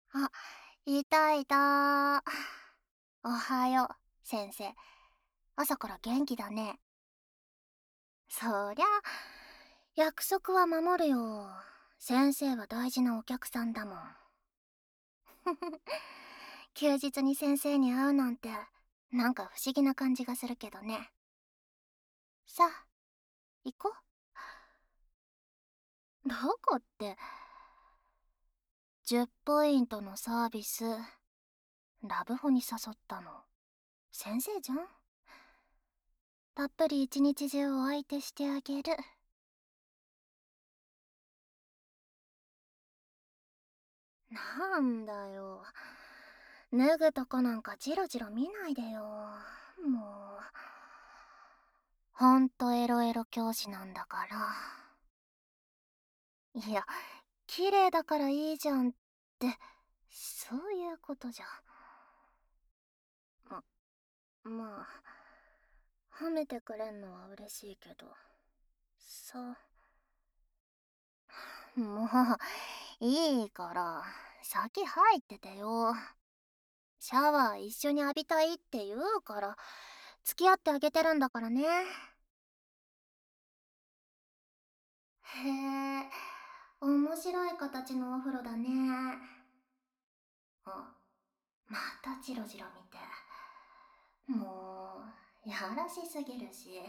あ、いたいた。おはよう、先生。朝から元気だね。そりゃ、約束は守るよ。先生は大事なお客さんだもん。休日に先生に会うなんて、なんか不思議な感じがするけどね。さあ、行こう。どこって、10ポイントのサービス、ラブホに誘ったの。先生じゃん。たっぷり一日中お相手してあげる。なんだよ。脱ぐとこなんかジロジロ見ないでよ。もう。ほんとエロエロ教師なんだから。いや、綺麗だからいいじゃんって、そういうことじゃ。まあ、褒めてくれんのは嬉しいけど。さ、もう、いいから、先入っててよ。シャワー一緒に浴びたいって言うから、付き合ってあげてるんだからね。へえ、面白い形のお風呂だね。あ、またジロジロ見て。もう、やらしすぎるし。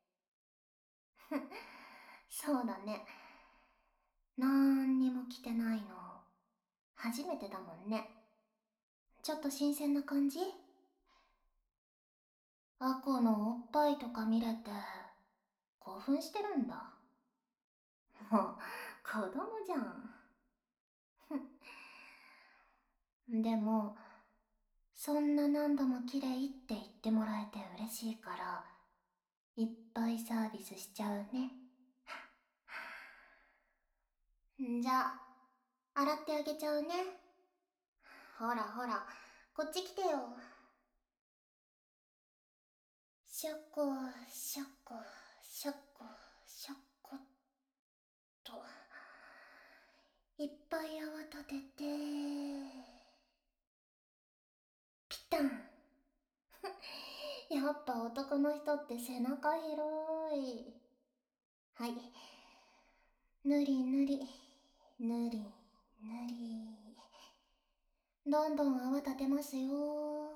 そうだね。なんにも着てないの。初めてだもんね。ちょっと新鮮な感じ。アコのおっぱいとか見れて、興奮してるんだ。もう、子供じゃん。でも、そんな何度も綺麗って言ってもらえて嬉しいから、いっぱいサービスしちゃうね。じゃあ、洗ってあげちゃうね。ほらほら、こっち来てよ。シャコ、シャコ、シャコ、シャコっと。いっぱい泡立てて。ピタン。やっぱ男の人って背中広い。はい。ぬりぬり、ぬりぬり。どんどん泡立てますよ。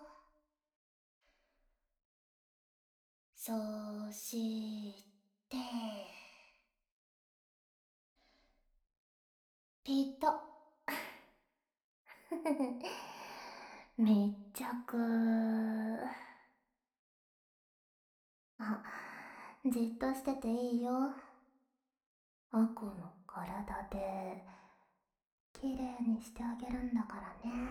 そして、ピタッ。密着。あ、じっとしてていいよ。アコの体で、きれいにしてあげるんだからね。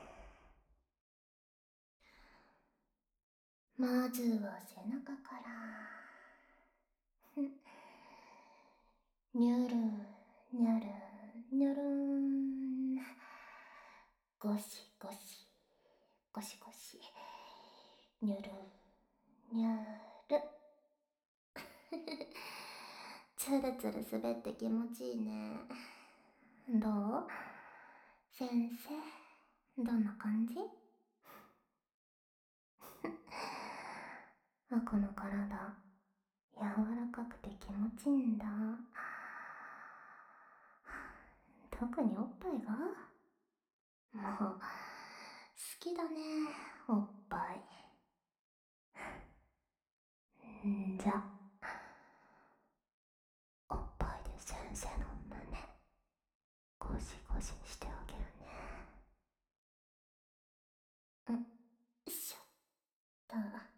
まずは背中から。にゅるにゅるにゅるん。ゴシゴシゴシゴシ。にゅるにゅる。つるつる滑って気持ちいいね。どう？先生、どんな感じ？あこの体、柔らかくて気持ちいいんだ。特におっぱいが、もう、好きだね、おっぱい。んじゃ、おっぱいで先生の胸、ゴシゴシしてあげるね。よいしょっと。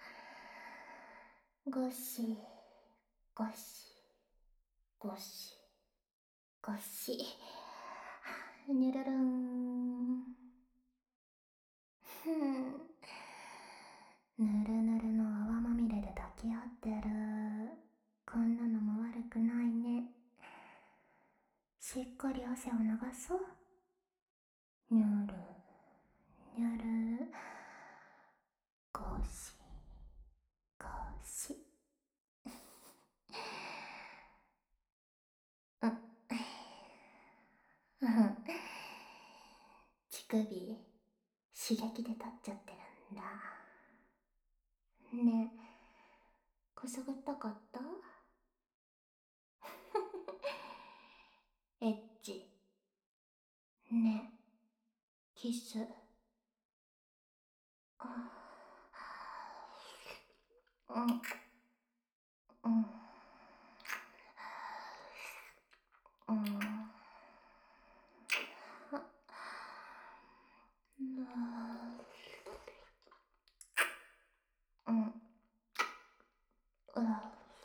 ゴシ、ゴシ、ゴシ、ゴシ。にゅるるん。ふん。ぬるぬるの泡まみれで抱き合ってる。こんなのも悪くないね。しっかり汗を流そう。にゅる、にゅる。ゴシ、ゴシ。うん。うん。 首、刺激で立っちゃってるんだ。ねえ、くすぐったかった？エッチ。ねえ、キス。うん、うん、うん。うん、うん。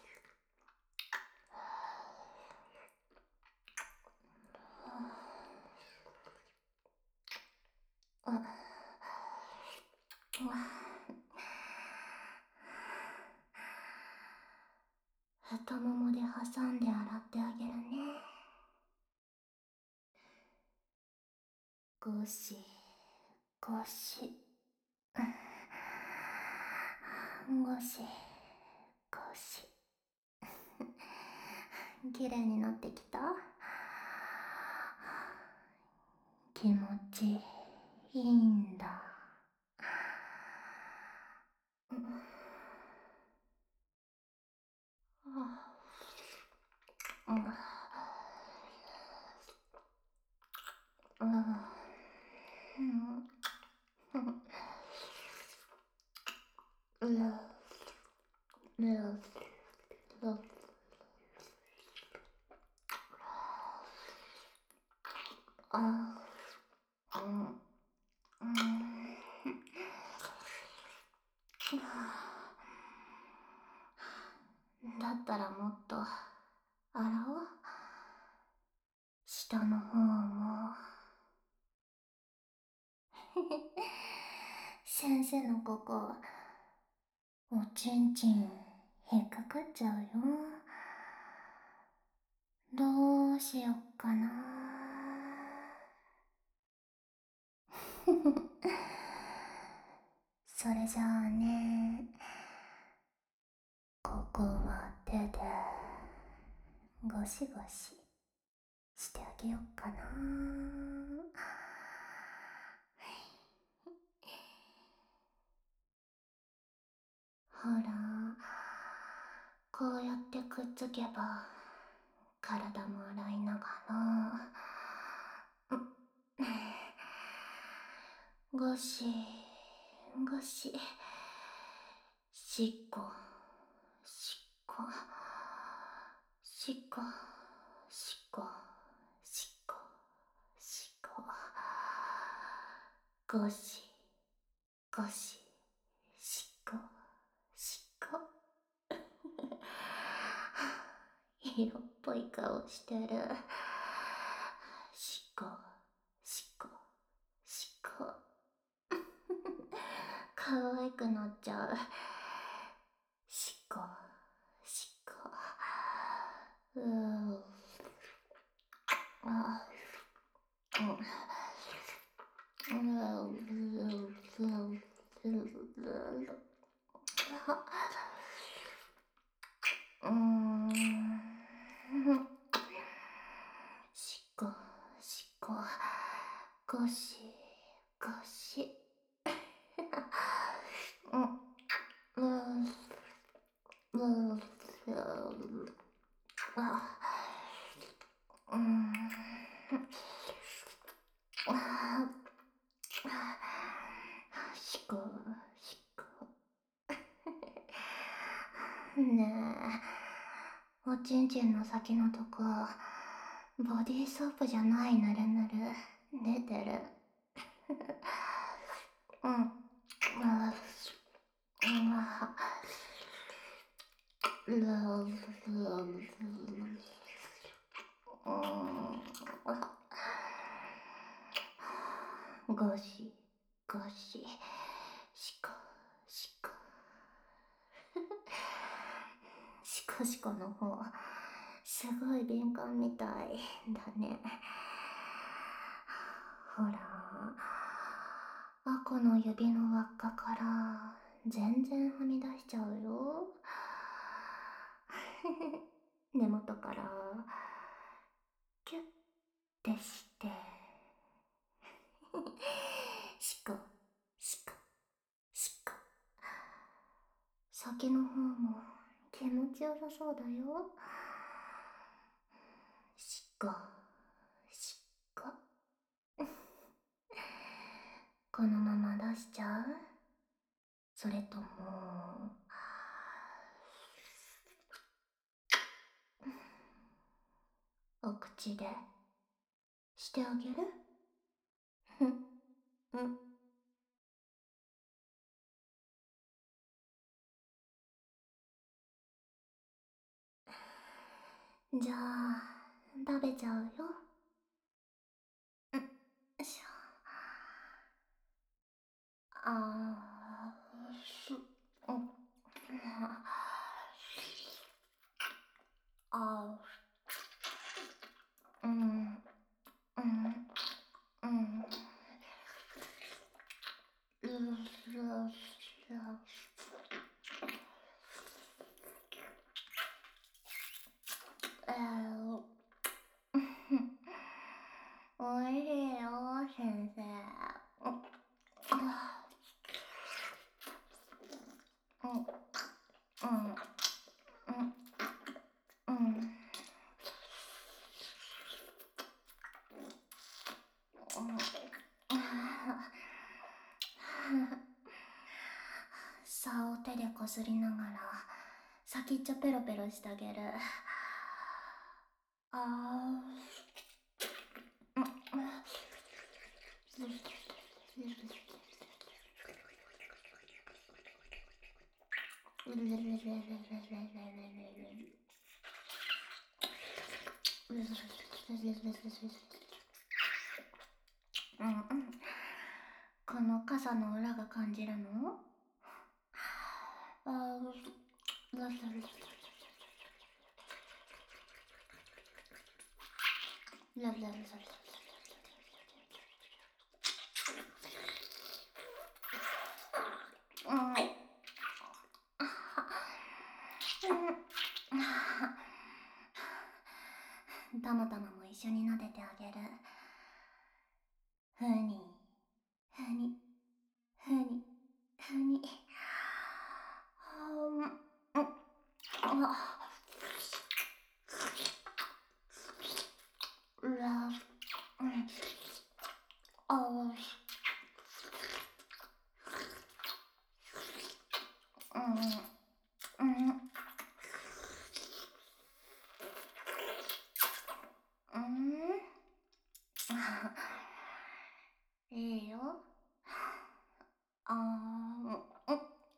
太ももで挟んで洗ってあげるね。ゴシゴシ、ゴシゴシ。綺麗になってきた？気持ちいいんだ。だったらもっと洗おう。下の方も。先生のここ、おちんちん引っかかっちゃうよ。どうしよっかな。それじゃあね、ここは手でゴシゴシしてあげよっかな。ほら、こうやってくっつけば体も洗いながら、ゴシゴシ、しっこしっこしっこしっこしっこしっこ、ゴシゴシ、しっこしっこ。色っぽい顔してる。しっこしっこしっこ。可愛くなっちゃう。しっこしっこ。あ、しっこしっこ、ゴシゴシ。しこしこ。ねえ、おちんちんの先のとこ、ボディーソープじゃないぬるぬる出てる。うん。ゴシゴシ、シコシコ。シコシコの方、すごい敏感みたいだね。ほら、赤の指の輪っかから全然はみ出しちゃうよ。根元からキュッてしてちよさそうだよ。しっこしっこ。このまま出しちゃう？それともお口でしてあげる？ふん。じゃあ食べちゃうよ。よいしょ。あーすうんあーうんうんうーおいしいよ先生。うんうんうんさを手でこすりながら先っちょペロペロしてあげる。あこの傘の裏が感じるの？あタマタマも一緒に撫でてあげる。ふにふにふにふに。いいよ。あー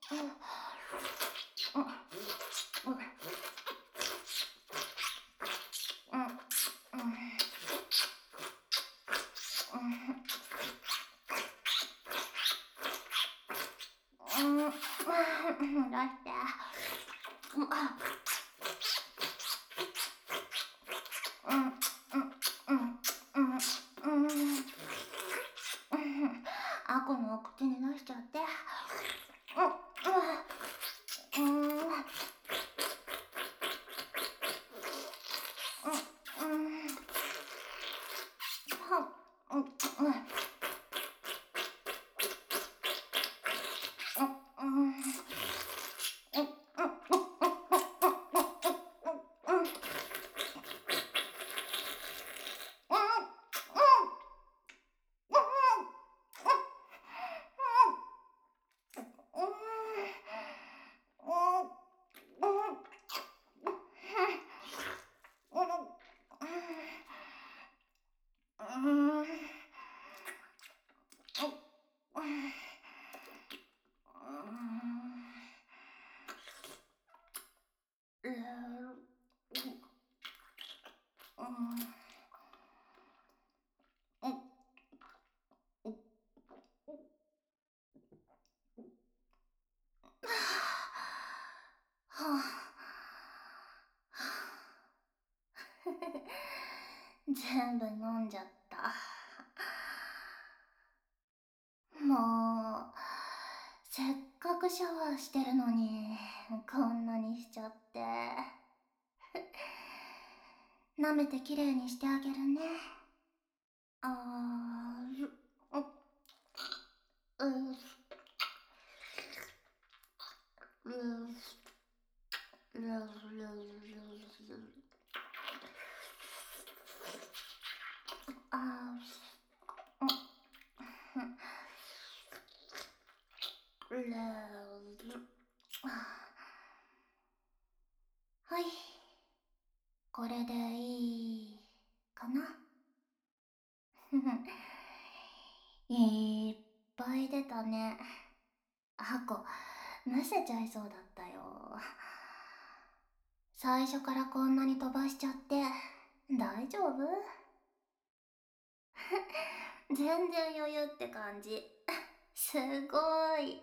出して。あこのお口に出しちゃって。全部飲んじゃった。もうせっかくシャワーしてるのにこんなにしちゃって。舐めてきれいにしてあげるね。あーいっぱい出たね。箱、むせちゃいそうだったよ。最初からこんなに飛ばしちゃって大丈夫？全然余裕って感じ。すごい。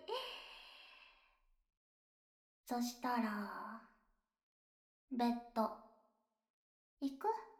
そしたらベッド行く？